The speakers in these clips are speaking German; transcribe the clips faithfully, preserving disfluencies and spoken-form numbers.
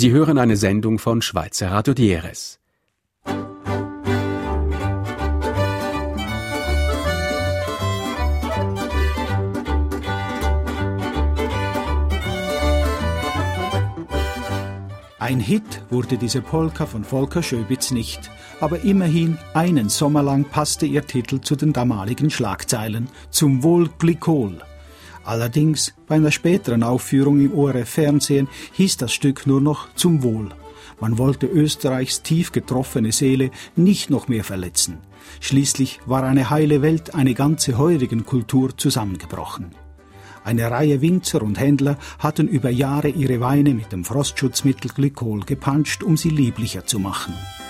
Sie hören eine Sendung von Schweizer Radio Dieres. Ein Hit wurde diese Polka von Volker Schöbitz nicht, aber immerhin einen Sommer lang passte ihr Titel zu den damaligen Schlagzeilen »Zum Wohl Glykol«. Allerdings, bei einer späteren Aufführung im O R F-Fernsehen hieß das Stück nur noch »Zum Wohl«. Man wollte Österreichs tief getroffene Seele nicht noch mehr verletzen. Schließlich war eine heile Welt, eine ganze Heurigenkultur zusammengebrochen. Eine Reihe Winzer und Händler hatten über Jahre ihre Weine mit dem Frostschutzmittel Glykol gepanscht, um sie lieblicher zu machen.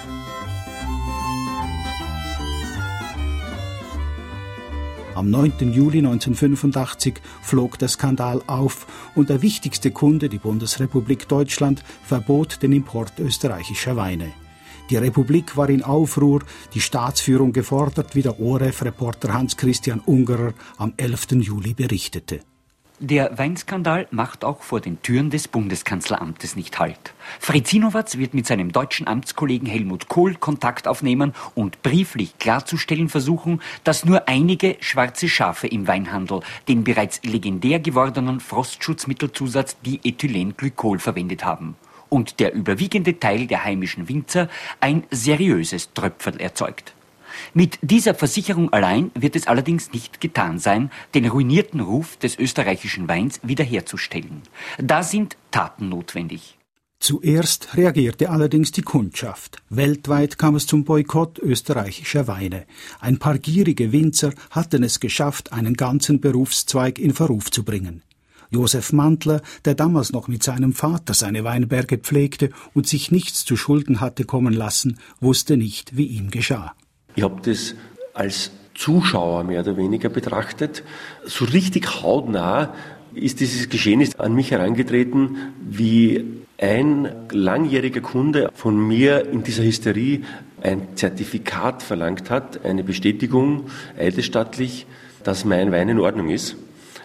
Am neunten Juli neunzehnhundertfünfundachtzig flog der Skandal auf und der wichtigste Kunde, die Bundesrepublik Deutschland, verbot den Import österreichischer Weine. Die Republik war in Aufruhr, die Staatsführung gefordert, wie der O R F-Reporter Hans-Christian Ungerer am elften Juli berichtete. Der Weinskandal macht auch vor den Türen des Bundeskanzleramtes nicht Halt. Fritz Hinowatz wird mit seinem deutschen Amtskollegen Helmut Kohl Kontakt aufnehmen und brieflich klarzustellen versuchen, dass nur einige schwarze Schafe im Weinhandel den bereits legendär gewordenen Frostschutzmittelzusatz Diethylenglykol verwendet haben und der überwiegende Teil der heimischen Winzer ein seriöses Tröpferl erzeugt. Mit dieser Versicherung allein wird es allerdings nicht getan sein, den ruinierten Ruf des österreichischen Weins wiederherzustellen. Da sind Taten notwendig. Zuerst reagierte allerdings die Kundschaft. Weltweit kam es zum Boykott österreichischer Weine. Ein paar gierige Winzer hatten es geschafft, einen ganzen Berufszweig in Verruf zu bringen. Josef Mantler, der damals noch mit seinem Vater seine Weinberge pflegte und sich nichts zu Schulden hatte kommen lassen, wusste nicht, wie ihm geschah. Ich habe das als Zuschauer mehr oder weniger betrachtet. So richtig hautnah ist dieses Geschehnis an mich herangetreten, wie ein langjähriger Kunde von mir in dieser Hysterie ein Zertifikat verlangt hat, eine Bestätigung, eidesstattlich, dass mein Wein in Ordnung ist.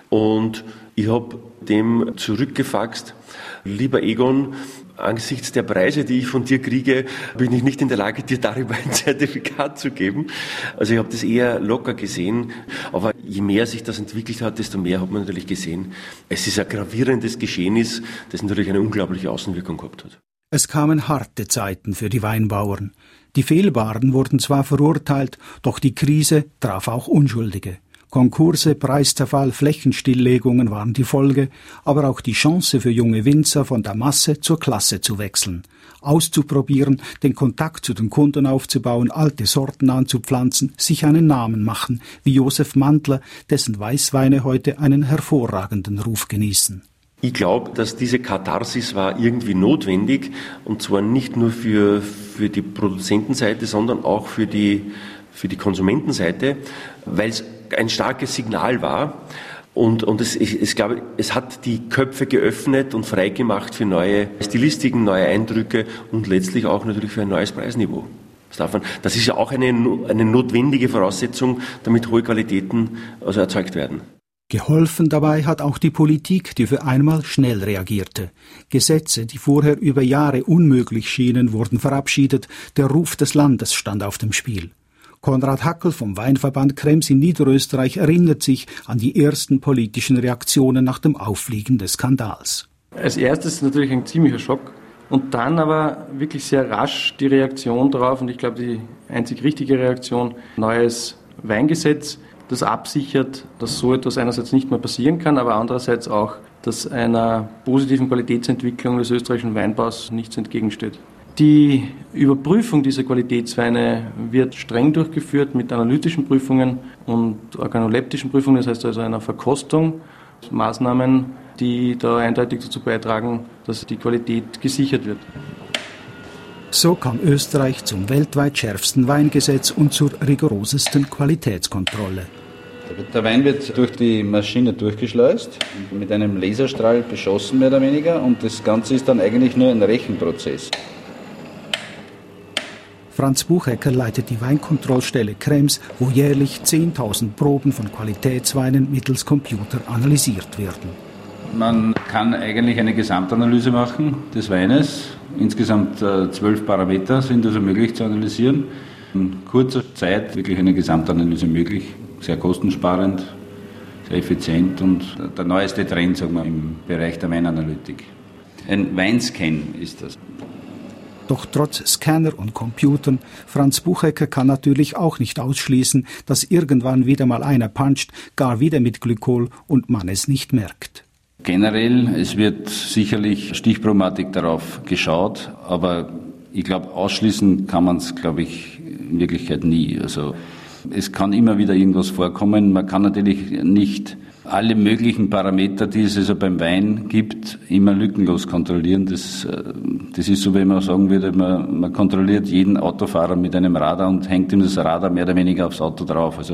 Und ich habe dem zurückgefaxt: Lieber Egon, angesichts der Preise, die ich von dir kriege, bin ich nicht in der Lage, dir darüber ein Zertifikat zu geben. Also ich habe das eher locker gesehen. Aber je mehr sich das entwickelt hat, desto mehr hat man natürlich gesehen, es ist ein gravierendes Geschehnis, das natürlich eine unglaubliche Außenwirkung gehabt hat. Es kamen harte Zeiten für die Weinbauern. Die Fehlbaren wurden zwar verurteilt, doch die Krise traf auch Unschuldige. Konkurse, Preiszerfall, Flächenstilllegungen waren die Folge, aber auch die Chance für junge Winzer, von der Masse zur Klasse zu wechseln, auszuprobieren, den Kontakt zu den Kunden aufzubauen, alte Sorten anzupflanzen, sich einen Namen machen, wie Josef Mantler, dessen Weißweine heute einen hervorragenden Ruf genießen. Ich glaube, dass diese Katharsis war irgendwie notwendig, und zwar nicht nur für, für die Produzentenseite, sondern auch für die, für die Konsumentenseite, weil es ein starkes Signal war, und, und es, ich, ich glaube, es hat die Köpfe geöffnet und freigemacht für neue Stilistiken, neue Eindrücke und letztlich auch natürlich für ein neues Preisniveau. Das ist ja auch eine, eine notwendige Voraussetzung, damit hohe Qualitäten also erzeugt werden. Geholfen dabei hat auch die Politik, die für einmal schnell reagierte. Gesetze, die vorher über Jahre unmöglich schienen, wurden verabschiedet, der Ruf des Landes stand auf dem Spiel. Konrad Hackel vom Weinverband Krems in Niederösterreich erinnert sich an die ersten politischen Reaktionen nach dem Auffliegen des Skandals. Als erstes natürlich ein ziemlicher Schock und dann aber wirklich sehr rasch die Reaktion darauf, und ich glaube die einzig richtige Reaktion: neues Weingesetz, das absichert, dass so etwas einerseits nicht mehr passieren kann, aber andererseits auch, dass einer positiven Qualitätsentwicklung des österreichischen Weinbaus nichts entgegensteht. Die Überprüfung dieser Qualitätsweine wird streng durchgeführt mit analytischen Prüfungen und organoleptischen Prüfungen, das heißt also einer Verkostung. Maßnahmen, die da eindeutig dazu beitragen, dass die Qualität gesichert wird. So kam Österreich zum weltweit schärfsten Weingesetz und zur rigorosesten Qualitätskontrolle. Der Wein wird durch die Maschine durchgeschleust, mit einem Laserstrahl beschossen mehr oder weniger, und das Ganze ist dann eigentlich nur ein Rechenprozess. Franz Buchecker leitet die Weinkontrollstelle Krems, wo jährlich zehntausend Proben von Qualitätsweinen mittels Computer analysiert werden. Man kann eigentlich eine Gesamtanalyse machen des Weines. Insgesamt äh, zwölf Parameter sind also möglich zu analysieren. In kurzer Zeit wirklich eine Gesamtanalyse möglich, sehr kostensparend, sehr effizient und der neueste Trend, sagen wir, im Bereich der Weinanalytik. Ein Weinscan ist das. Doch trotz Scanner und Computern, Franz Buchecker kann natürlich auch nicht ausschließen, dass irgendwann wieder mal einer puncht, gar wieder mit Glykol und man es nicht merkt. Generell, es wird sicherlich stichprobenartig darauf geschaut, aber ich glaube, ausschließen kann man es, glaube ich, in Wirklichkeit nie. Also es kann immer wieder irgendwas vorkommen. Man kann natürlich nicht alle möglichen Parameter, die es also beim Wein gibt, immer lückenlos kontrollieren. Das, das ist so, wenn man sagen würde, man, man kontrolliert jeden Autofahrer mit einem Radar und hängt ihm das Radar mehr oder weniger aufs Auto drauf. Also,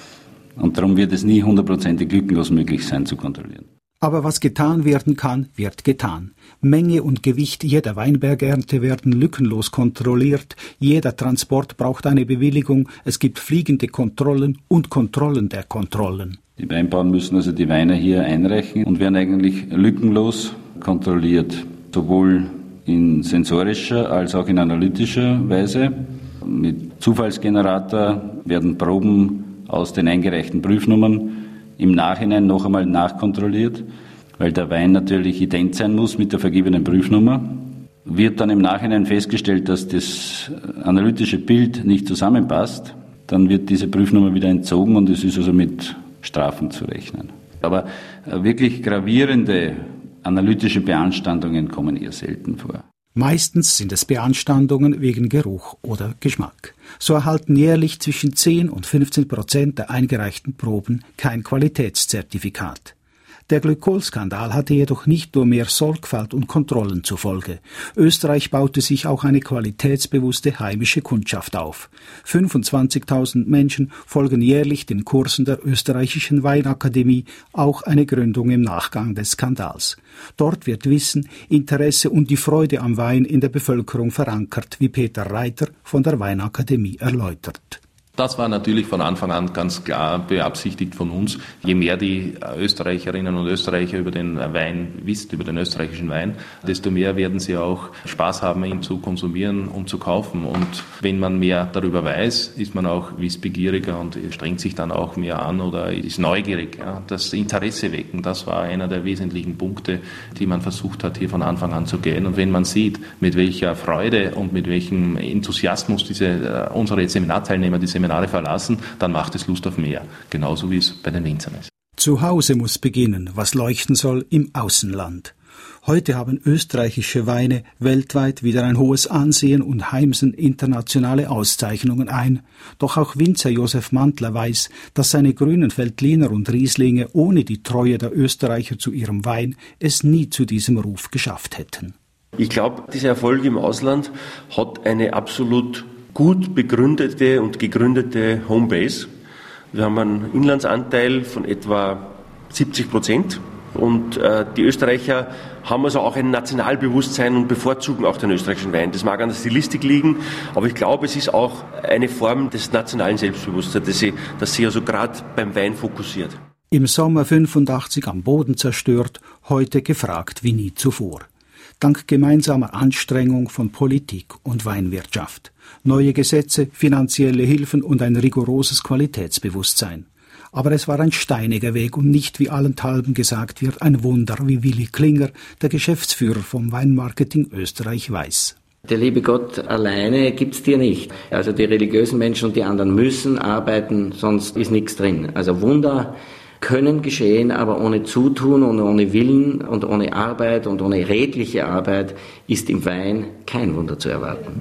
und darum wird es nie hundertprozentig lückenlos möglich sein zu kontrollieren. Aber was getan werden kann, wird getan. Menge und Gewicht jeder Weinbergernte werden lückenlos kontrolliert. Jeder Transport braucht eine Bewilligung. Es gibt fliegende Kontrollen und Kontrollen der Kontrollen. Die Weinbauern müssen also die Weine hier einreichen und werden eigentlich lückenlos kontrolliert. Sowohl in sensorischer als auch in analytischer Weise. Mit Zufallsgenerator werden Proben aus den eingereichten Prüfnummern im Nachhinein noch einmal nachkontrolliert, weil der Wein natürlich ident sein muss mit der vergebenen Prüfnummer. Wird dann im Nachhinein festgestellt, dass das analytische Bild nicht zusammenpasst, dann wird diese Prüfnummer wieder entzogen und es ist also mit Strafen zu rechnen. Aber wirklich gravierende analytische Beanstandungen kommen eher selten vor. Meistens sind es Beanstandungen wegen Geruch oder Geschmack. So erhalten jährlich zwischen zehn und fünfzehn Prozent der eingereichten Proben kein Qualitätszertifikat. Der Glykol-Skandal hatte jedoch nicht nur mehr Sorgfalt und Kontrollen zur Folge. Österreich baute sich auch eine qualitätsbewusste heimische Kundschaft auf. fünfundzwanzigtausend Menschen folgen jährlich den Kursen der österreichischen Weinakademie, auch eine Gründung im Nachgang des Skandals. Dort wird Wissen, Interesse und die Freude am Wein in der Bevölkerung verankert, wie Peter Reiter von der Weinakademie erläutert. Das war natürlich von Anfang an ganz klar beabsichtigt von uns. Je mehr die Österreicherinnen und Österreicher über den Wein wissen, über den österreichischen Wein, desto mehr werden sie auch Spaß haben, ihn zu konsumieren und zu kaufen. Und wenn man mehr darüber weiß, ist man auch wissbegieriger und strengt sich dann auch mehr an oder ist neugierig. Ja. Das Interesse wecken, das war einer der wesentlichen Punkte, die man versucht hat, hier von Anfang an zu gehen. Und wenn man sieht, mit welcher Freude und mit welchem Enthusiasmus diese, unsere Seminarteilnehmer diese Seminare verlassen, dann macht es Lust auf mehr. Genauso wie es bei den Winzern ist. Zu Hause muss beginnen, was leuchten soll im Außenland. Heute haben österreichische Weine weltweit wieder ein hohes Ansehen und heimsen internationale Auszeichnungen ein. Doch auch Winzer Josef Mantler weiß, dass seine grünen Veltliner und Rieslinge ohne die Treue der Österreicher zu ihrem Wein es nie zu diesem Ruf geschafft hätten. Ich glaube, dieser Erfolg im Ausland hat eine absolut gut begründete und gegründete Homebase. Wir haben einen Inlandsanteil von etwa siebzig Prozent und äh, die Österreicher haben also auch ein Nationalbewusstsein und bevorzugen auch den österreichischen Wein. Das mag an der Stilistik liegen, aber ich glaube, es ist auch eine Form des nationalen Selbstbewusstseins, dass sie, dass sie also gerade beim Wein fokussiert. Im Sommer fünfundachtzig am Boden zerstört, heute gefragt wie nie zuvor. Dank gemeinsamer Anstrengung von Politik und Weinwirtschaft. Neue Gesetze, finanzielle Hilfen und ein rigoroses Qualitätsbewusstsein. Aber es war ein steiniger Weg und nicht, wie allenthalben gesagt wird, ein Wunder, wie Willi Klinger, der Geschäftsführer vom Weinmarketing Österreich, weiß. Der liebe Gott alleine gibt's dir nicht. Also die religiösen Menschen und die anderen müssen arbeiten, sonst ist nichts drin. Also Wunder können geschehen, aber ohne Zutun und ohne Willen und ohne Arbeit und ohne redliche Arbeit ist im Wein kein Wunder zu erwarten.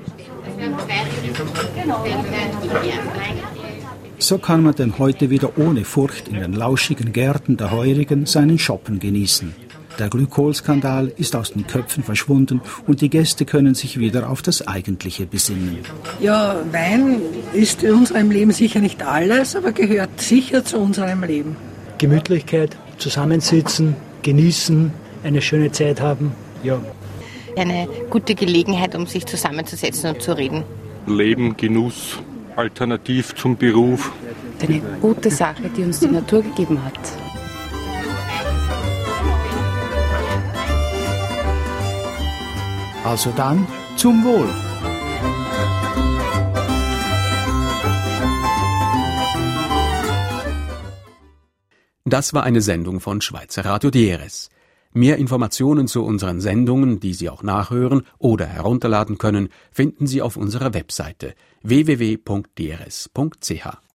So kann man denn heute wieder ohne Furcht in den lauschigen Gärten der Heurigen seinen Schoppen genießen. Der Glykol-Skandal ist aus den Köpfen verschwunden und die Gäste können sich wieder auf das Eigentliche besinnen. Ja, Wein ist in unserem Leben sicher nicht alles, aber gehört sicher zu unserem Leben. Gemütlichkeit, zusammensitzen, genießen, eine schöne Zeit haben, ja. Eine gute Gelegenheit, um sich zusammenzusetzen und zu reden. Leben, Genuss, alternativ zum Beruf. Eine gute Sache, die uns die Natur gegeben hat. Also dann, zum Wohl. Das war eine Sendung von Schweizer Radio D R S. Mehr Informationen zu unseren Sendungen, die Sie auch nachhören oder herunterladen können, finden Sie auf unserer Webseite w w w punkt d r s punkt c h.